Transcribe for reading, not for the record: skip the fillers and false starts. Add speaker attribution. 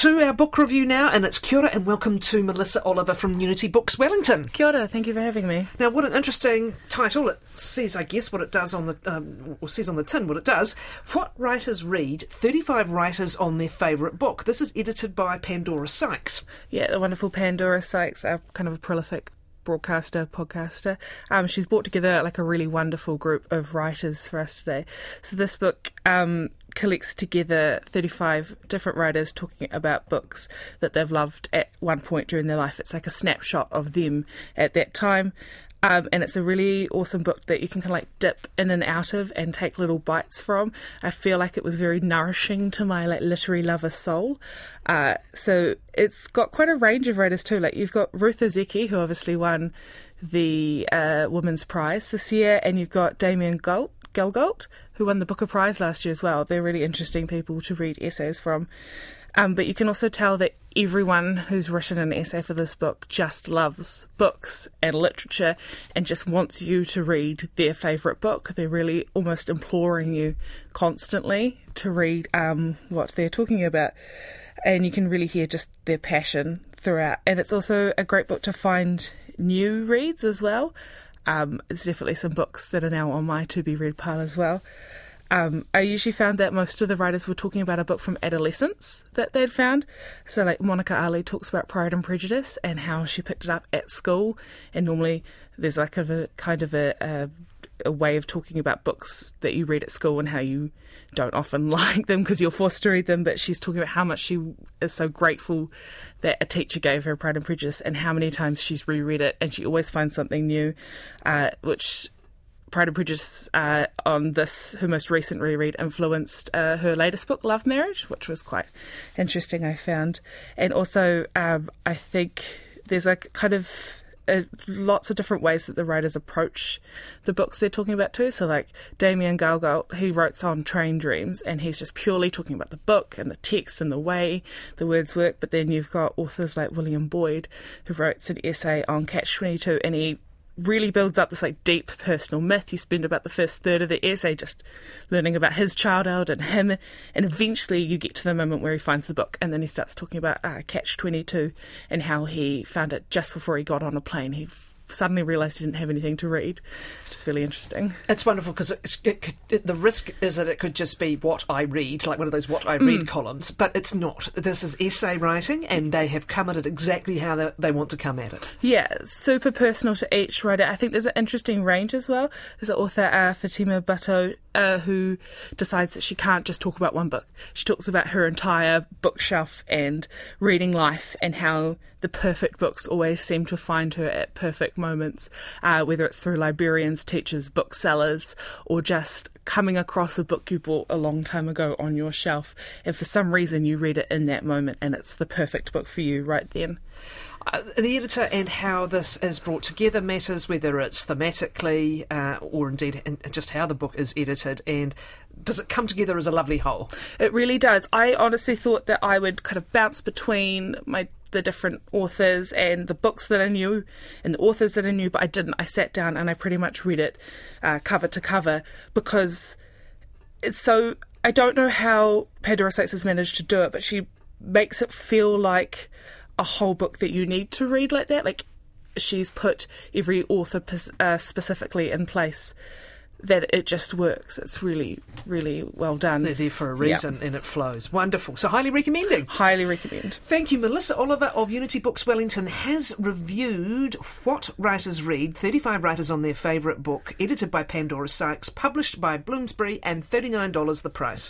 Speaker 1: to our book review now, and it's kia ora and welcome to Melissa Oliver from Unity Books Wellington.
Speaker 2: Kia ora, thank you for having me.
Speaker 1: Now, what an interesting title. It says, I guess, what it does on the or says on the tin what it does. What Writers Read, 35 Writers on Their Favourite Book. This is edited by Pandora Sykes.
Speaker 2: Yeah, the wonderful Pandora Sykes, kind of a prolific broadcaster, podcaster. She's brought together like a really wonderful group of writers for us today. So this book collects together 35 different writers talking about books that they've loved at one point during their life. It's like a snapshot of them at that time. And it's a really awesome book that you can kind of like dip in and out of and take little bites from. I feel like it was very nourishing to my like literary lover soul. So it's got quite a range of writers too. Like you've got Ruth Ozeki, who obviously won the Women's Prize this year, and you've got Damien Gelgolt, who won the Booker Prize last year as well. They're really interesting people to read essays from. But you can also tell that everyone who's written an essay for this book just loves books and literature and just wants you to read their favourite book. They're really almost imploring you constantly to read what they're talking about. And you can really hear just their passion throughout. And it's also a great book to find new reads as well. It's definitely some books that are now on my to-be-read pile as well. I usually found that most of the writers were talking about a book from adolescence that they'd found. So like Monica Ali talks about Pride and Prejudice and how she picked it up at school. And normally there's like a kind of a way of talking about books that you read at school and how you don't often like them because you're forced to read them. But she's talking about how much she is so grateful that a teacher gave her Pride and Prejudice and how many times she's reread it. And she always finds something new, which Pride and Prejudice on this, her most recent reread, influenced her latest book, Love Marriage, which was quite interesting, I found. And also, I think there's a kind of lots of different ways that the writers approach the books they're talking about too. So like Damien Gelgolt, he writes on Train Dreams, and he's just purely talking about the book and the text and the way the words work. But then you've got authors like William Boyd, who writes an essay on Catch-22, and he really builds up this like deep personal myth. You spend about the first third of the essay just learning about his childhood and him, and eventually you get to the moment where he finds the book, and then he starts talking about Catch-22 and how he found it just before he got on a plane. He suddenly realised he didn't have anything to read, which is really interesting.
Speaker 1: It's wonderful because the risk is that it could just be what I read, like one of those what I read columns, but it's not. This is essay writing, and they have come at it exactly how they want to come at it.
Speaker 2: Yeah, super personal to each writer. I think there's an interesting range as well. There's an author, Fatima Bhutto, who decides that she can't just talk about one book. She talks about her entire bookshelf and reading life and how the perfect books always seem to find her at perfect moments, whether it's through librarians, teachers, booksellers, or just coming across a book you bought a long time ago on your shelf, and for some reason you read it in that moment and it's the perfect book for you right then.
Speaker 1: The editor and how this is brought together matters, whether it's thematically or indeed just how the book is edited, and does it come together as a lovely whole?
Speaker 2: It really does. I honestly thought that I would kind of bounce between the different authors and the books that I knew and the authors that I knew, but I didn't. I sat down and I pretty much read it cover to cover because it's so... I don't know how Pandora Sykes has managed to do it, but she makes it feel like a whole book that you need to read like that. Like she's put every author specifically in place that it just works. It's really, really well done.
Speaker 1: They're there for a reason, and it flows. Wonderful. So highly recommending.
Speaker 2: Highly recommend.
Speaker 1: Thank you. Melissa Oliver of Unity Books Wellington has reviewed What Writers Read, 35 Writers on Their Favourite Book, edited by Pandora Sykes, published by Bloomsbury, and $39 the price.